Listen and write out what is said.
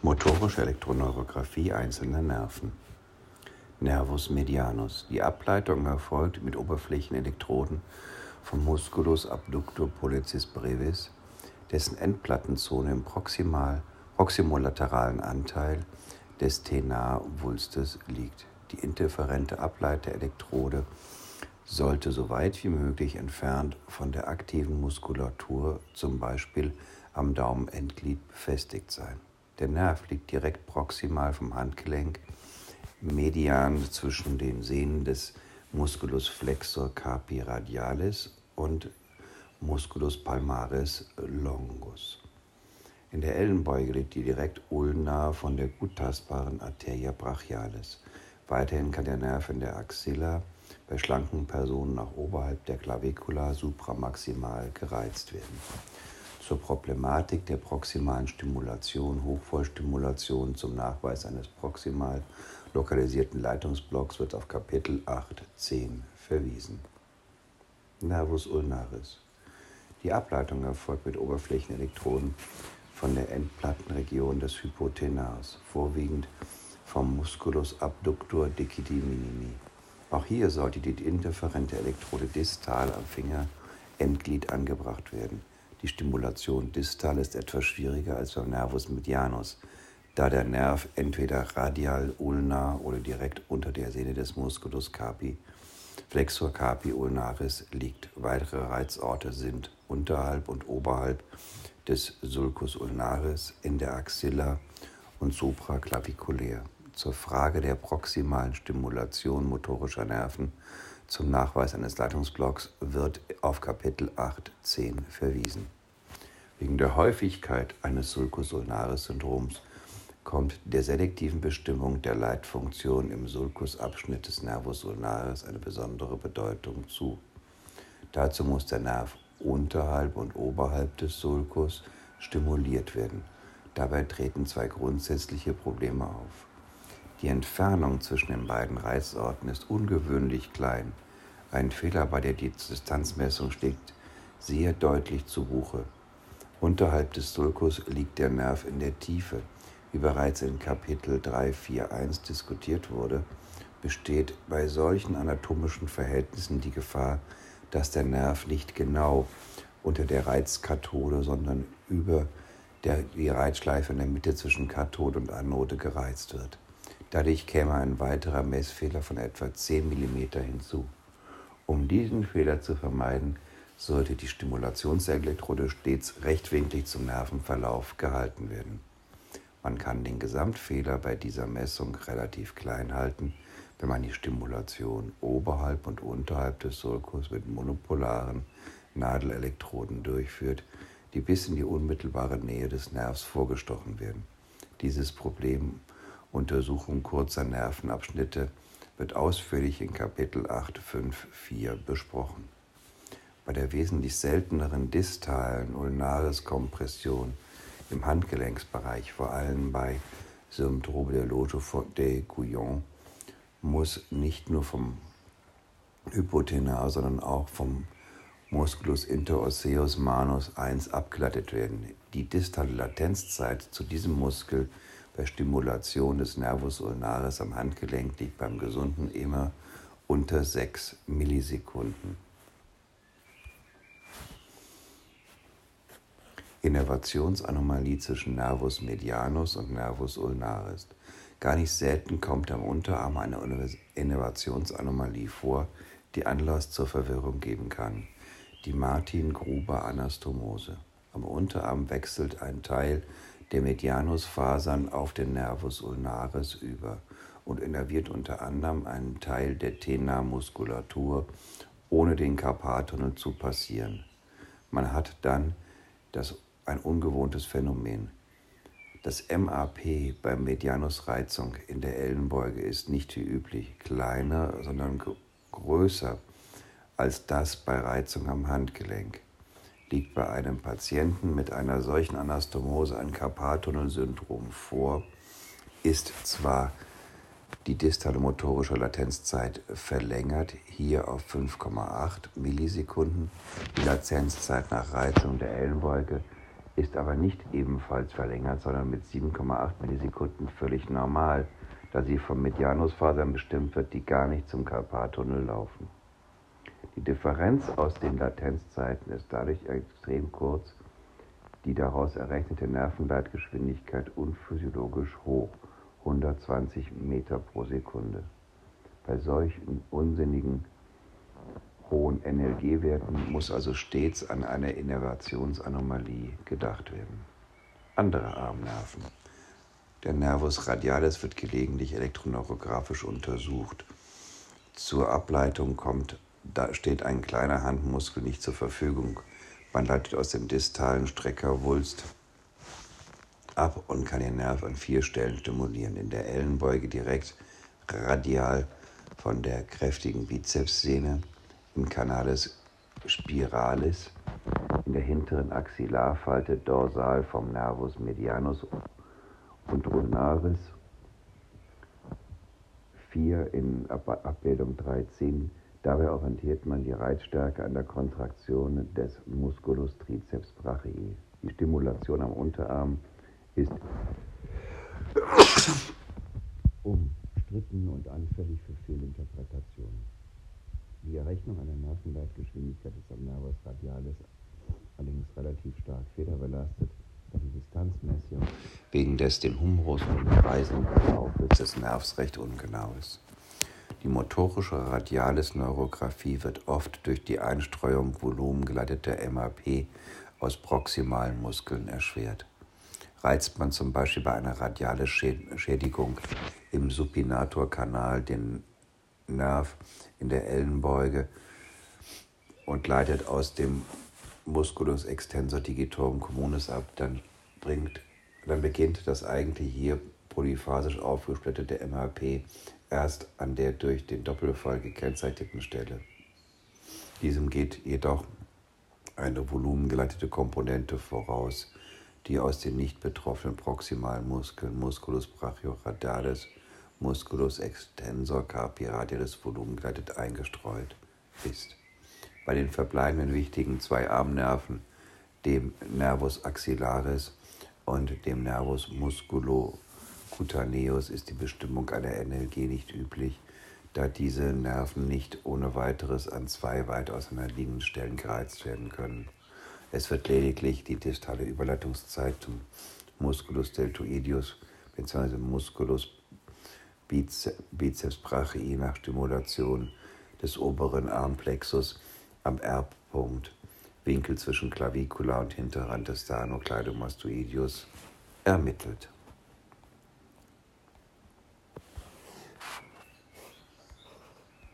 Motorische Elektroneurographie einzelner Nerven. Nervus medianus. Die Ableitung erfolgt mit Oberflächenelektroden vom Musculus abductor pollicis brevis, dessen Endplattenzone im proximolateralen Anteil des Tenar-Wulstes liegt. Die interferente Ableiterelektrode sollte so weit wie möglich entfernt von der aktiven Muskulatur, zum Beispiel am Daumenendglied, befestigt sein. Der Nerv liegt direkt proximal vom Handgelenk, median zwischen den Sehnen des Musculus flexor carpi radialis und Musculus palmaris longus. In der Ellenbeuge liegt die direkt ulnar von der gut tastbaren Arteria brachialis. Weiterhin kann der Nerv in der Axilla bei schlanken Personen auch oberhalb der Clavicula supramaximal gereizt werden. Zur Problematik der proximalen Stimulation, Hochvollstimulation zum Nachweis eines proximal lokalisierten Leitungsblocks wird auf Kapitel 8.10 verwiesen. Nervus ulnaris. Die Ableitung erfolgt mit Oberflächenelektroden von der Endplattenregion des Hypotenars, vorwiegend vom Musculus abductor decidi minimi. Auch hier sollte die interferente Elektrode distal am Fingerendglied angebracht werden. Die Stimulation distal ist etwas schwieriger als beim Nervus medianus, da der Nerv entweder radial ulnar oder direkt unter der Sehne des Musculus carpi, flexor carpi ulnaris liegt. Weitere Reizorte sind unterhalb und oberhalb des Sulcus ulnaris, in der Axilla und supraclaviculär. Zur Frage der proximalen Stimulation motorischer Nerven zum Nachweis eines Leitungsblocks wird auf Kapitel 8.10 verwiesen. Wegen der Häufigkeit eines Sulcus ulnaris Syndroms kommt der selektiven Bestimmung der Leitfunktion im Sulcusabschnitt des Nervus ulnaris eine besondere Bedeutung zu. Dazu muss der Nerv unterhalb und oberhalb des Sulcus stimuliert werden. Dabei treten zwei grundsätzliche Probleme auf. Die Entfernung zwischen den beiden Reizorten ist ungewöhnlich klein. Ein Fehler bei der Distanzmessung schlägt sehr deutlich zu Buche. Unterhalb des Sulcus liegt der Nerv in der Tiefe. Wie bereits in Kapitel 3.4.1 diskutiert wurde, besteht bei solchen anatomischen Verhältnissen die Gefahr, dass der Nerv nicht genau unter der Reizkathode, sondern über die Reizschleife in der Mitte zwischen Kathode und Anode gereizt wird. Dadurch käme ein weiterer Messfehler von etwa 10 mm hinzu. Um diesen Fehler zu vermeiden, sollte die Stimulationselektrode stets rechtwinklig zum Nervenverlauf gehalten werden. Man kann den Gesamtfehler bei dieser Messung relativ klein halten, wenn man die Stimulation oberhalb und unterhalb des Sulcus mit monopolaren Nadelelektroden durchführt, die bis in die unmittelbare Nähe des Nervs vorgestochen werden. Dieses Problem Untersuchung kurzer Nervenabschnitte wird ausführlich in Kapitel 8.5.4 besprochen. Bei der wesentlich selteneren distalen Ulnaris-Kompression im Handgelenksbereich, vor allem bei Syndrom der Loge de Guyon, muss nicht nur vom Hypotenar, sondern auch vom Musculus interosseus manus 1 abgeleitet werden. Die distale Latenzzeit zu diesem Muskel bei Stimulation des Nervus ulnaris am Handgelenk liegt beim Gesunden immer unter 6 Millisekunden. Innervationsanomalie zwischen Nervus medianus und Nervus ulnaris. Gar nicht selten kommt am Unterarm eine Innervationsanomalie vor, die Anlass zur Verwirrung geben kann. Die Martin-Gruber-Anastomose. Am Unterarm wechselt ein Teil der Medianusfasern auf den Nervus ulnaris über und innerviert unter anderem einen Teil der Tenarmuskulatur, ohne den Karpaltunnel zu passieren. Man hat dann ein ungewohntes Phänomen. Das MAP bei Medianusreizung in der Ellenbeuge ist nicht wie üblich kleiner, sondern größer als das bei Reizung am Handgelenk. Liegt bei einem Patienten mit einer solchen Anastomose ein Karpaltunnelsyndrom vor, ist zwar die distale motorische Latenzzeit verlängert, hier auf 5,8 Millisekunden, die Latenzzeit nach Reizung der Ellenbeuge ist aber nicht ebenfalls verlängert, sondern mit 7,8 Millisekunden völlig normal, da sie von Medianusfasern bestimmt wird, die gar nicht zum Karpattunnel laufen. Die Differenz aus den Latenzzeiten ist dadurch extrem kurz, die daraus errechnete Nervenleitgeschwindigkeit unphysiologisch hoch, 120 Meter pro Sekunde. Bei solchen unsinnigen hohen NLG-Werten muss also stets an eine Innervationsanomalie gedacht werden. Andere Armnerven. Der Nervus radialis wird gelegentlich elektroneurografisch untersucht. Zur Ableitung steht ein kleiner Handmuskel nicht zur Verfügung. Man leitet aus dem distalen Streckerwulst ab und kann den Nerv an 4 Stellen stimulieren. In der Ellenbeuge direkt radial von der kräftigen Bizepssehne, im Canalis spiralis, in der hinteren Axillarfalte dorsal vom Nervus medianus und ulnaris, 4 in Abbildung 13. Dabei orientiert man die Reizstärke an der Kontraktion des Musculus triceps brachii. Die Stimulation am Unterarm ist umstritten und anfällig für Fehlinterpretationen. Die Errechnung einer Nervenleitgeschwindigkeit ist am Nervus radialis allerdings relativ stark federbelastet, da die Distanzmessung wegen des den Humerus umkreisenden Laufes des Nervs recht ungenau ist. Die motorische Radialis-Neurographie wird oft durch die Einstreuung volumengeleiteter MAP aus proximalen Muskeln erschwert. Reizt man zum Beispiel bei einer Radialis-Schädigung im Supinatorkanal den Nerv in der Ellenbeuge und leitet aus dem Musculus extensor digitorum communis ab, dann beginnt das eigentlich hier polyphasisch aufgesplittete MHP erst an der durch den Doppelfall gekennzeichneten Stelle. Diesem geht jedoch eine volumengeleitete Komponente voraus, die aus den nicht betroffenen proximalen Muskeln Musculus brachioradialis, Musculus extensor carpi radialis volumengeleitet eingestreut ist. Bei den verbleibenden wichtigen 2 Armnerven, dem Nervus axillaris und dem Nervus musculocutaneus, ist die Bestimmung einer NLG nicht üblich, da diese Nerven nicht ohne weiteres an 2 weit auseinanderliegenden Stellen gereizt werden können. Es wird lediglich die distale Überleitungszeit zum Musculus deltoideus bzw. Musculus biceps brachii nach Stimulation des oberen Armplexus am R-Punkt, Winkel zwischen Clavicula und Hinterrand des Sternocleidomastoideus, ermittelt.